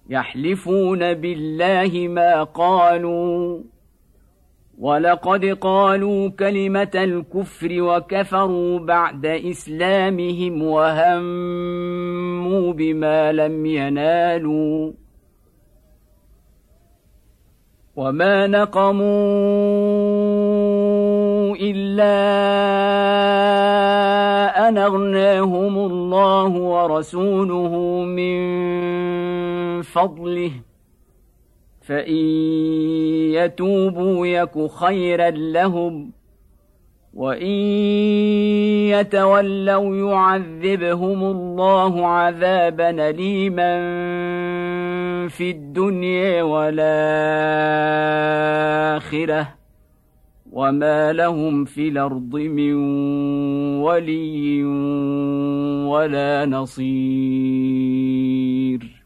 يحلفون بالله ما قالوا ولقد قالوا كلمة الكفر وكفروا بعد إسلامهم وهموا بما لم ينالوا وما نقموا إلا أن أغناهم الله ورسوله من فضله فإن يتوبوا يك خيرا لهم وإن يتولوا يعذبهم الله عذابا أليما في الدنيا والآخرة وما لهم في الأرض من ولي ولا نصير.